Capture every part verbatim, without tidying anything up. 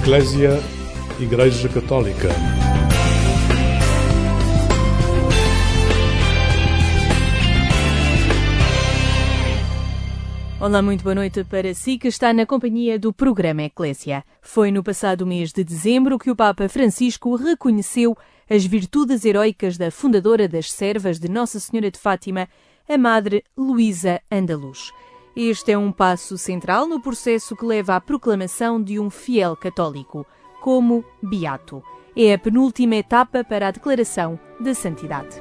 Eclésia, Igreja Católica. Olá, muito boa noite para si que está na companhia do programa Eclésia. Foi no passado mês de dezembro que o Papa Francisco reconheceu as virtudes heroicas da fundadora das Servas de Nossa Senhora de Fátima, a Madre Luísa Andaluz. Este é um passo central no processo que leva à proclamação de um fiel católico, como beato. É a penúltima etapa para a declaração de santidade.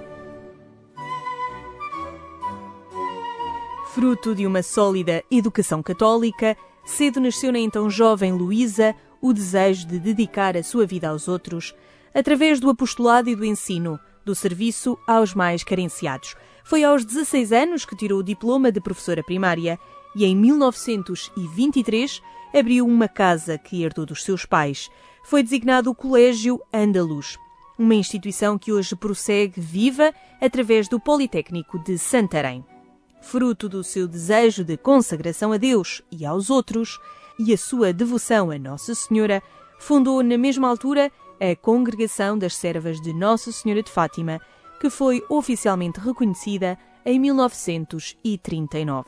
Fruto de uma sólida educação católica, cedo nasceu na então jovem Luísa o desejo de dedicar a sua vida aos outros, através do apostolado e do ensino, do serviço aos mais carenciados. Foi aos dezasseis anos que tirou o diploma de professora primária e, em mil novecentos e vinte e três, abriu uma casa que herdou dos seus pais. Foi designado o Colégio Andaluz, uma instituição que hoje prossegue viva através do Politécnico de Santarém. Fruto do seu desejo de consagração a Deus e aos outros e a sua devoção a Nossa Senhora, fundou na mesma altura a Congregação das Servas de Nossa Senhora de Fátima, que foi oficialmente reconhecida em mil novecentos e trinta e nove.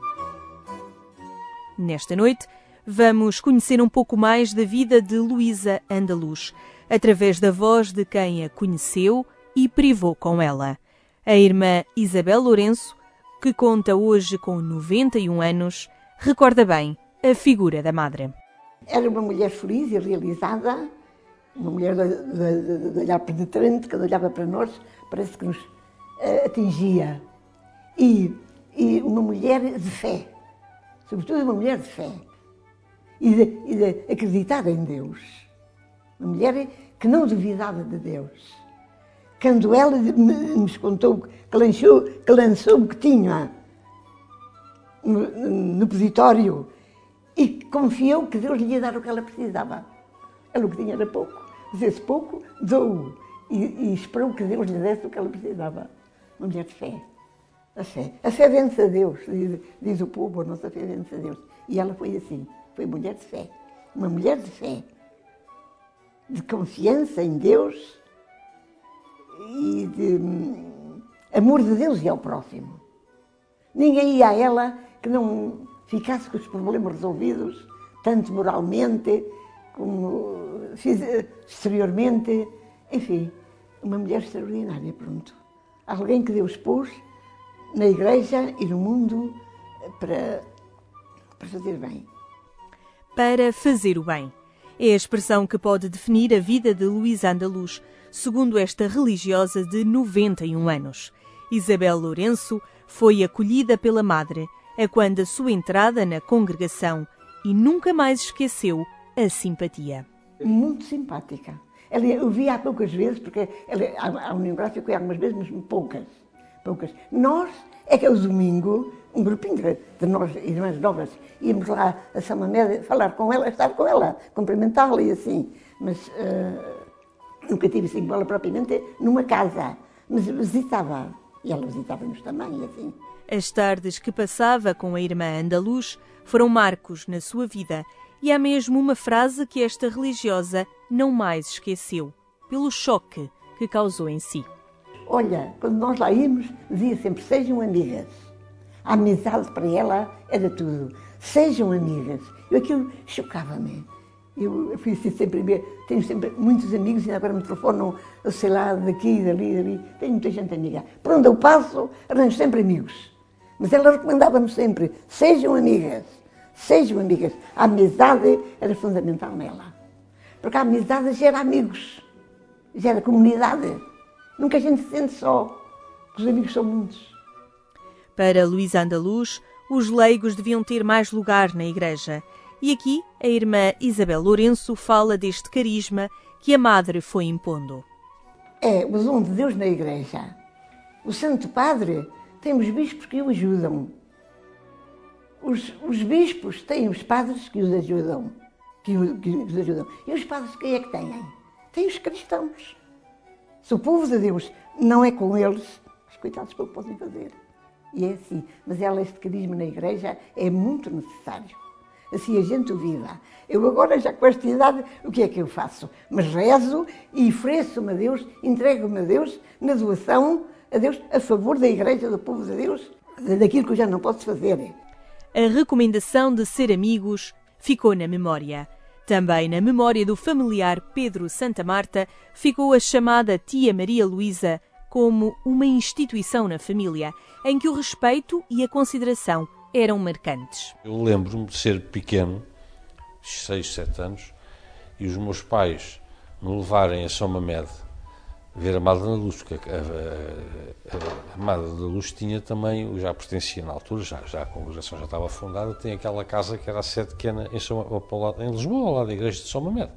Nesta noite, vamos conhecer um pouco mais da vida de Luísa Andaluz, através da voz de quem a conheceu e privou com ela, a irmã Isabel Lourenço, que conta hoje com noventa e um anos, recorda bem a figura da Madre. Era uma mulher feliz e realizada, uma mulher de, de, de olhar penetrante, que olhava para nós, parece que nos uh, atingia. E, e uma mulher de fé, sobretudo uma mulher de fé, e de, e de acreditar em Deus. Uma mulher que não duvidava de Deus. Quando ela nos contou que lançou, que lançou o que tinha no, no positório e confiou que Deus lhe ia dar o que ela precisava. Ela o que tinha era pouco, mas esse pouco dou e, e esperou que Deus lhe desse o que ela precisava. Uma mulher de fé. A fé. A fé vence a Deus, diz, diz o povo, a nossa fé vence a Deus. E ela foi assim, foi mulher de fé. Uma mulher de fé, de confiança em Deus e de hum, amor de Deus e ao próximo. Ninguém ia a ela que não ficasse com os problemas resolvidos, tanto moralmente como exteriormente. Enfim, uma mulher extraordinária, pronto. Alguém que Deus pôs na Igreja e no mundo para, para fazer bem. Para fazer o bem. É a expressão que pode definir a vida de Luísa Andaluz, segundo esta religiosa de noventa e um anos. Isabel Lourenço foi acolhida pela Madre a quando a sua entrada na congregação e nunca mais esqueceu a simpatia. Muito simpática. Ela, eu via há poucas vezes, porque ela, há um negócio que eu ia algumas vezes, mas poucas. poucas. Nós, é que ao domingo, um grupinho de, de nós, irmãs novas, íamos lá a São Mamede falar com ela, estar com ela, cumprimentá-la e assim. Mas uh, nunca tive assim com ela propriamente numa casa, mas visitava. E ela visitava-nos também, assim. As tardes que passava com a irmã Andaluz foram marcos na sua vida e há mesmo uma frase que esta religiosa não mais esqueceu, pelo choque que causou em si. Olha, quando nós lá íamos, dizia sempre, sejam amigas. A amizade para ela era tudo. Sejam amigas. Eu aquilo chocava-me. Eu fui assim sempre, tenho sempre muitos amigos e agora me telefonam, eu sei lá, daqui, dali, dali. Tenho muita gente amiga. Por onde eu passo, arranjo sempre amigos. Mas ela recomendava-me sempre, sejam amigas, sejam amigas. A amizade era fundamental nela. Porque a amizade gera amigos, gera comunidade. Nunca a gente se sente só, porque os amigos são muitos. Para Luísa Andaluz, os leigos deviam ter mais lugar na Igreja. E aqui a irmã Isabel Lourenço fala deste carisma que a Madre foi impondo. É o dom de Deus na Igreja. O Santo Padre tem os bispos que o ajudam. Os, os bispos têm os padres que os ajudam. Que, o, que os ajudam. E os padres quem é que têm? Têm os cristãos. Se o povo de Deus não é com eles, os coitados pouco podem fazer. E é assim. Mas ela, este carisma na Igreja é muito necessário. assim a gente o viva. Eu agora, já com esta idade, o que é que eu faço? Mas rezo e ofereço-me a Deus, entrego-me a Deus, na doação a Deus, a favor da Igreja, do povo de Deus, daquilo que eu já não posso fazer. A recomendação de ser amigos ficou na memória. Também na memória do familiar Pedro Santa Marta ficou a chamada tia Maria Luísa como uma instituição na família, em que o respeito e a consideração eram marcantes. Eu lembro-me de ser pequeno, seis, sete anos, e os meus pais me levarem a São Mamede ver a Madre da Luz, porque a, a, a, a Madre da Luz tinha também, já pertencia na altura, já, já a congregação já estava fundada, tem aquela casa que era a sede pequena em, São, em Lisboa, ao lado da igreja de São Mamede.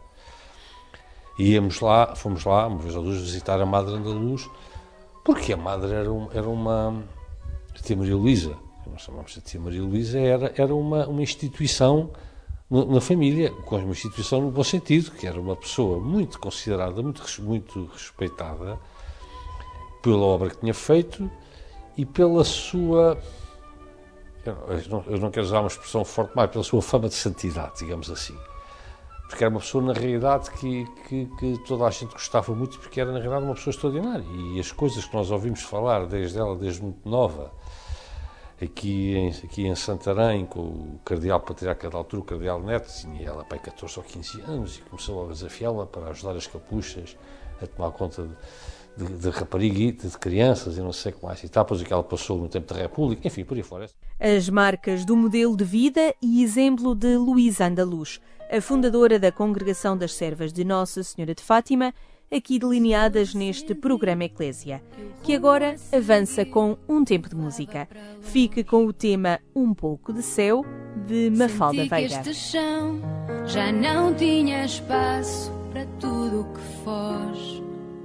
E íamos lá, fomos lá, uma vez a luz, visitar a Madre da Luz, porque a Madre era, um, era uma... A tia Maria Luísa, nós chamamos de tia Maria Luísa, era, era uma, uma instituição na família, com uma instituição no bom sentido, que era uma pessoa muito considerada, muito, muito respeitada pela obra que tinha feito e pela sua, eu não, eu não quero usar uma expressão forte, mas pela sua fama de santidade, digamos assim. Porque era uma pessoa, na realidade, que, que, que toda a gente gostava muito, porque era, na realidade, uma pessoa extraordinária. E as coisas que nós ouvimos falar desde ela, desde muito nova, Aqui em, aqui em Santarém, com o cardeal patriarca da altura, o cardeal Neto, tinha ela para catorze ou quinze anos e começou a desafiá-la para ajudar as capuchas a tomar conta de, de, de rapariga, de crianças e não sei o que mais. Etapas que ela passou no tempo da República, enfim, por aí fora. As marcas do modelo de vida e exemplo de Luísa Andaluz, a fundadora da Congregação das Servas de Nossa Senhora de Fátima, aqui delineadas neste programa Eclésia, que agora avança com um tempo de música. Fique com o tema Um Pouco de Céu, de Mafalda Senti que Veiga. este chão já não tinha espaço para tudo o que foge.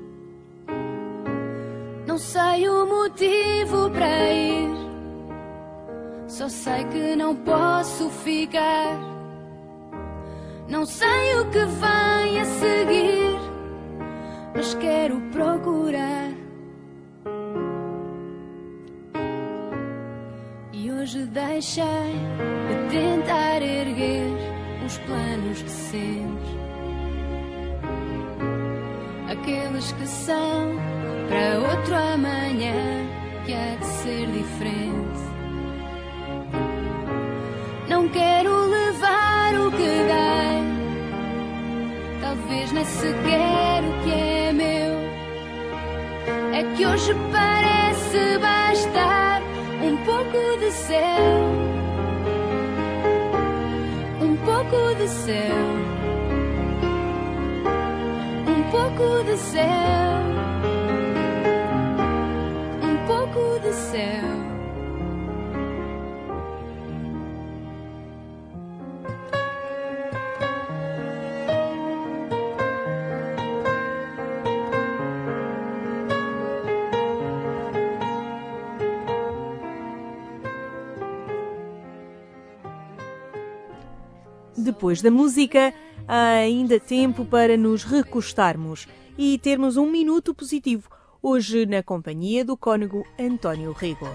Não sei o motivo para ir, só sei que não posso ficar. Não sei o que vem a seguir, mas quero procurar. E hoje deixei de tentar erguer os planos de sempre, aqueles que são para outro amanhã que há de ser diferente. Não quero levar o que dei, talvez nem sequer o que é meu. É que hoje parece bastar um pouco de céu, um pouco de céu, um pouco de céu, um pouco de céu. Depois da música, há ainda tempo para nos recostarmos e termos um minuto positivo, hoje na companhia do cônego António Rego.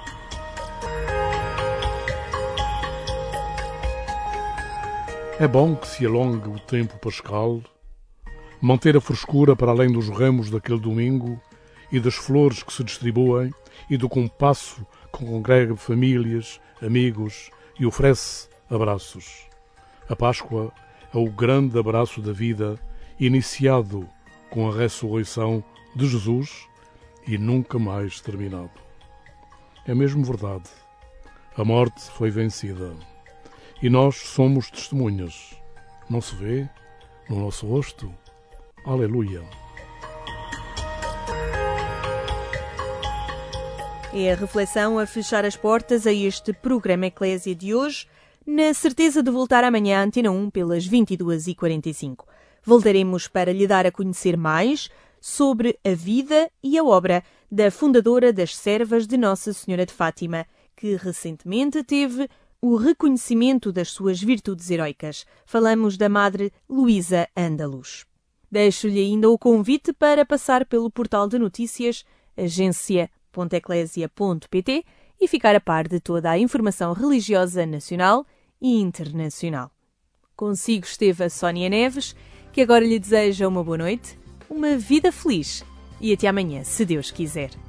É bom que se alongue o tempo pascal, manter a frescura para além dos ramos daquele domingo e das flores que se distribuem e do compasso que congrega famílias, amigos e oferece abraços. A Páscoa é o grande abraço da vida, iniciado com a ressurreição de Jesus e nunca mais terminado. É mesmo verdade. A morte foi vencida. E nós somos testemunhas. Não se vê no nosso rosto? Aleluia! É a reflexão a fechar as portas a este programa Eclésia de hoje, na certeza de voltar amanhã à Antena um pelas vinte e duas e quarenta e cinco. Voltaremos para lhe dar a conhecer mais sobre a vida e a obra da fundadora das Servas de Nossa Senhora de Fátima, que recentemente teve o reconhecimento das suas virtudes heroicas. Falamos da Madre Luísa Andaluz. Deixo-lhe ainda o convite para passar pelo portal de notícias agência ponto eclésia ponto pt e ficar a par de toda a informação religiosa nacional e internacional. Consigo esteve a Sónia Neves, que agora lhe deseja uma boa noite, uma vida feliz e até amanhã, se Deus quiser.